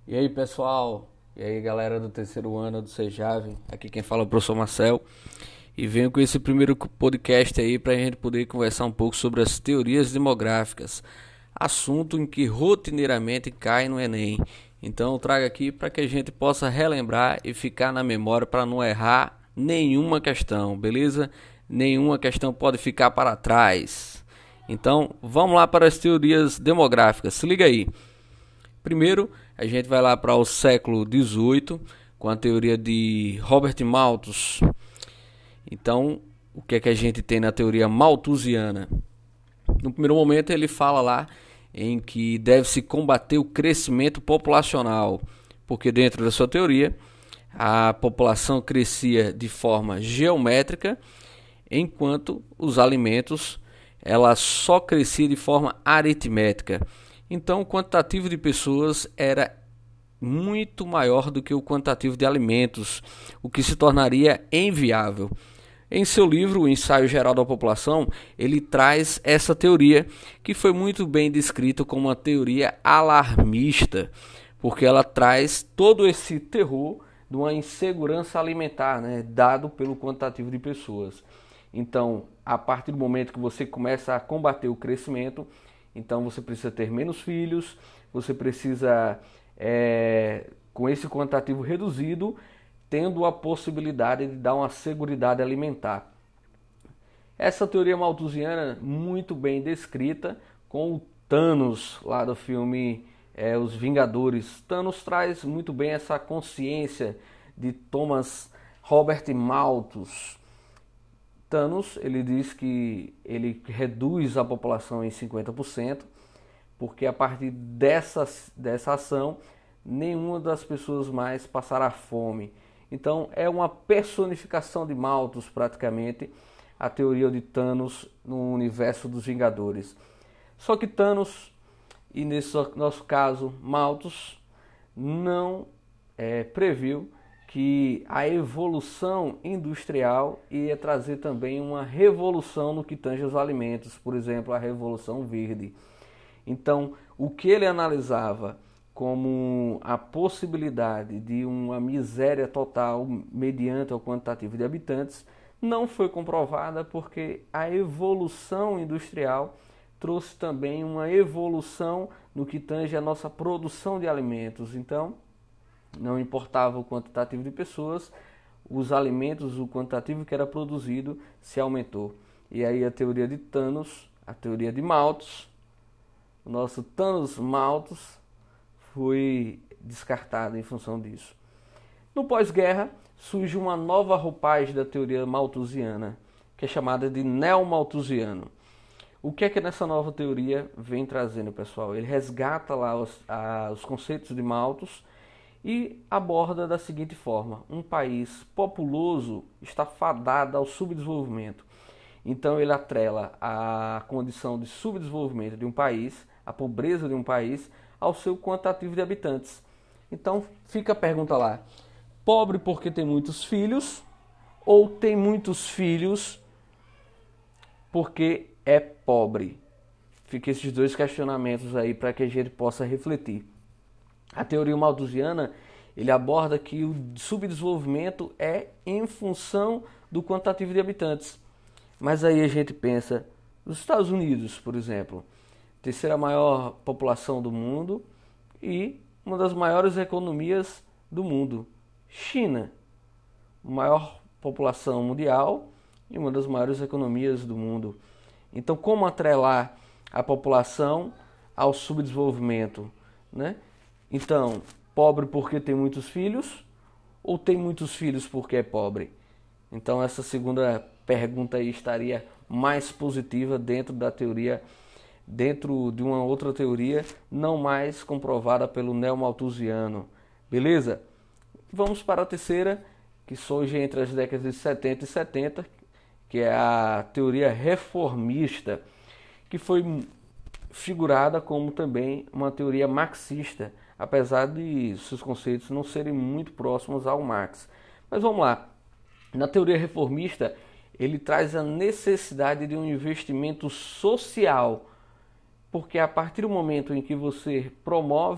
E aí, pessoal? E aí, galera do terceiro ano do Sejave? Aqui quem fala é o professor Marcel. E venho com esse primeiro podcast aí para a gente poder conversar um pouco sobre as teorias demográficas, assunto em que rotineiramente cai no Enem. Então, eu trago aqui para que a gente possa relembrar e ficar na memória para não errar nenhuma questão, beleza? Nenhuma questão pode ficar para trás. Então, vamos lá para as teorias demográficas. Se liga aí. Primeiro, a gente vai lá para o século XVIII, com a teoria de Robert Malthus. Então, o que é que a gente tem na teoria malthusiana? No primeiro momento, ele fala lá em que deve-se combater o crescimento populacional, porque dentro da sua teoria, a população crescia de forma geométrica, enquanto os alimentos ela só crescia de forma aritmética. Então, o quantitativo de pessoas era muito maior do que o quantitativo de alimentos, o que se tornaria inviável. Em seu livro, O Ensaio Geral da População, ele traz essa teoria, que foi muito bem descrita como uma teoria alarmista, porque ela traz todo esse terror de uma insegurança alimentar, né, dado pelo quantitativo de pessoas. Então, a partir do momento que você começa a combater o crescimento, então você precisa ter menos filhos, você precisa, com esse quantitativo reduzido, tendo a possibilidade de dar uma seguridade alimentar. Essa teoria malthusiana muito bem descrita com o Thanos lá do filme Os Vingadores. Thanos traz muito bem essa consciência de Thomas Robert Malthus. Thanos, ele diz que ele reduz a população em 50%, porque a partir dessa ação, nenhuma das pessoas mais passará fome. Então, é uma personificação de Malthus, praticamente, a teoria de Thanos no universo dos Vingadores. Só que Thanos, e nesse nosso caso, Malthus, não previu que a evolução industrial ia trazer também uma revolução no que tange aos alimentos, por exemplo, a Revolução Verde. Então, o que ele analisava como a possibilidade de uma miséria total mediante o quantitativo de habitantes não foi comprovada, porque a evolução industrial trouxe também uma evolução no que tange a nossa produção de alimentos. Então, não importava o quantitativo de pessoas, os alimentos, o quantitativo que era produzido se aumentou. E aí a teoria de Thanos, a teoria de Malthus, o nosso Thanos Malthus foi descartado em função disso. No pós-guerra surge uma nova roupagem da teoria malthusiana, que é chamada de neo-malthusiano. O que é que nessa nova teoria vem trazendo, pessoal? Ele resgata lá os conceitos de Malthus e aborda da seguinte forma: um país populoso está fadado ao subdesenvolvimento. Então ele atrela a condição de subdesenvolvimento de um país, a pobreza de um país, ao seu quantitativo de habitantes. Então fica a pergunta lá: pobre porque tem muitos filhos, ou tem muitos filhos porque é pobre? Fica esses dois questionamentos aí para que a gente possa refletir. A teoria malthusiana, ele aborda que o subdesenvolvimento é em função do quantitativo de habitantes. Mas aí a gente pensa, os Estados Unidos, por exemplo, terceira maior população do mundo e uma das maiores economias do mundo. China, maior população mundial e uma das maiores economias do mundo. Então, como atrelar a população ao subdesenvolvimento, né? Então, pobre porque tem muitos filhos, ou tem muitos filhos porque é pobre? Então, essa segunda pergunta aí estaria mais positiva dentro da teoria, dentro de uma outra teoria não mais comprovada pelo neo-malthusiano. Beleza? Vamos para a terceira, que surge entre as décadas de 70 e 70, que é a teoria reformista, que foi figurada como também uma teoria marxista, apesar de seus conceitos não serem muito próximos ao Marx. Mas vamos lá. Na teoria reformista, ele traz a necessidade de um investimento social, porque a partir do momento em que você promove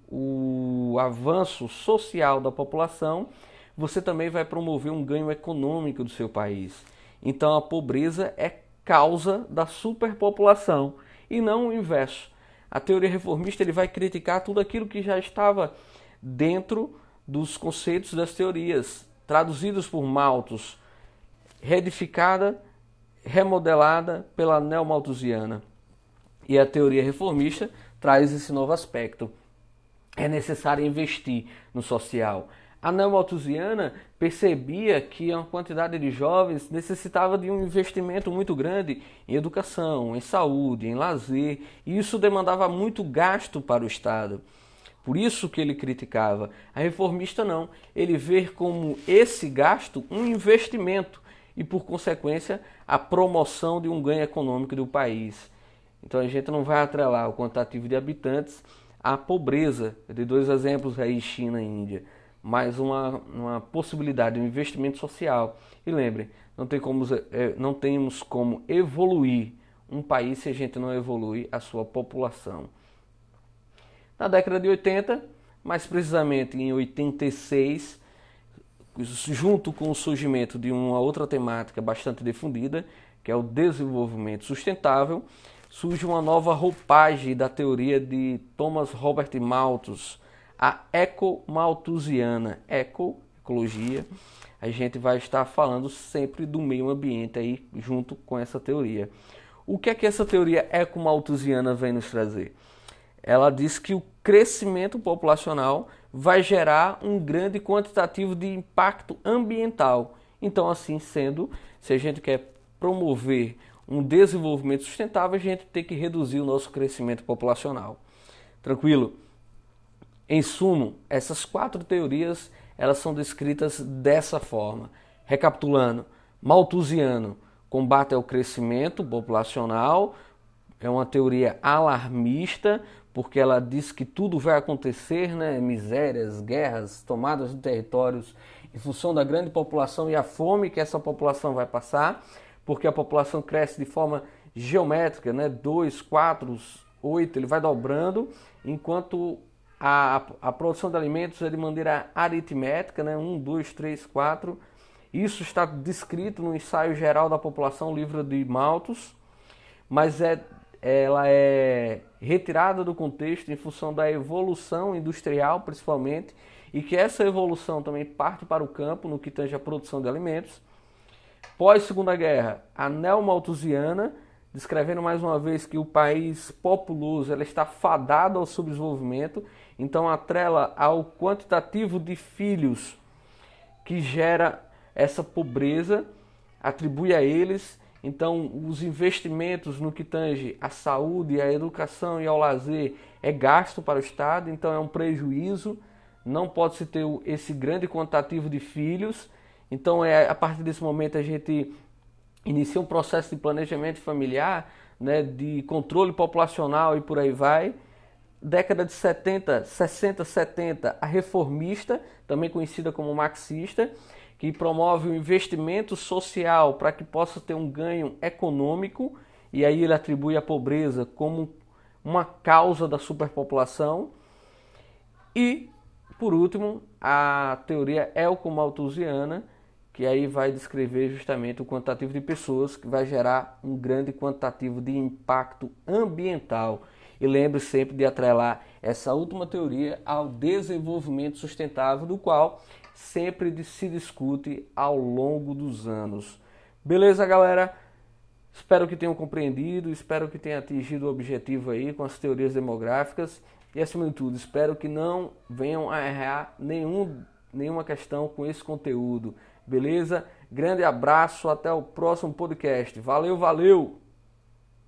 o avanço social da população, você também vai promover um ganho econômico do seu país. Então a pobreza é causa da superpopulação e não o inverso. A teoria reformista ele vai criticar tudo aquilo que já estava dentro dos conceitos das teorias, traduzidos por Malthus, reedificada, remodelada pela neomalthusiana. E a teoria reformista traz esse novo aspecto. É necessário investir no social. A neomalthusiana percebia que uma quantidade de jovens necessitava de um investimento muito grande em educação, em saúde, em lazer, e isso demandava muito gasto para o Estado. Por isso que ele criticava. A reformista não. Ele vê como esse gasto um investimento e, por consequência, a promoção de um ganho econômico do país. Então a gente não vai atrelar o quantitativo de habitantes à pobreza. Eu dei dois exemplos aí, China e Índia. Mas uma possibilidade, um investimento social. E lembrem, não temos como evoluir um país se a gente não evolui a sua população. Na década de 80, mais precisamente em 86, junto com o surgimento de uma outra temática bastante difundida, que é o desenvolvimento sustentável, surge uma nova roupagem da teoria de Thomas Robert Malthus, a ecomalthusiana. Ecologia, a gente vai estar falando sempre do meio ambiente aí junto com essa teoria. O que é que essa teoria ecomalthusiana vem nos trazer? Ela diz que o crescimento populacional vai gerar um grande quantitativo de impacto ambiental. Então, assim sendo, se a gente quer promover um desenvolvimento sustentável, a gente tem que reduzir o nosso crescimento populacional. Tranquilo? Em sumo, essas quatro teorias elas são descritas dessa forma. Recapitulando, malthusiano, combate ao crescimento populacional, é uma teoria alarmista, porque ela diz que tudo vai acontecer, né? Misérias, guerras, tomadas de territórios, em função da grande população e a fome que essa população vai passar, porque a população cresce de forma geométrica, né? 2, 4, 8, ele vai dobrando, enquanto a produção de alimentos é de maneira aritmética, né? 1, 2, 3, 4. Isso está descrito no Ensaio Geral da População, livro de Malthus, mas ela é retirada do contexto em função da evolução industrial, principalmente, e que essa evolução também parte para o campo no que tange a produção de alimentos. Pós-Segunda Guerra, a neomalthusiana, descrevendo mais uma vez que o país populoso ela está fadado ao subdesenvolvimento, então atrela ao quantitativo de filhos que gera essa pobreza, atribui a eles. Então, os investimentos no que tange à saúde, à educação e ao lazer é gasto para o Estado, então é um prejuízo, não pode-se ter esse grande quantitativo de filhos. Então, a partir desse momento, a gente inicia um processo de planejamento familiar, né, de controle populacional e por aí vai. Década de 70, 60, 70, a reformista, também conhecida como marxista, que promove o investimento social para que possa ter um ganho econômico, e aí ele atribui a pobreza como uma causa da superpopulação. E, por último, a teoria ecomalthusiana, que aí vai descrever justamente o quantitativo de pessoas, que vai gerar um grande quantitativo de impacto ambiental. E lembre sempre de atrelar essa última teoria ao desenvolvimento sustentável, do qual sempre se discute ao longo dos anos. Beleza, galera? Espero que tenham compreendido, espero que tenham atingido o objetivo aí com as teorias demográficas e, acima de tudo, espero que não venham a errar nenhuma questão com esse conteúdo. Beleza? Grande abraço, até o próximo podcast. Valeu, valeu!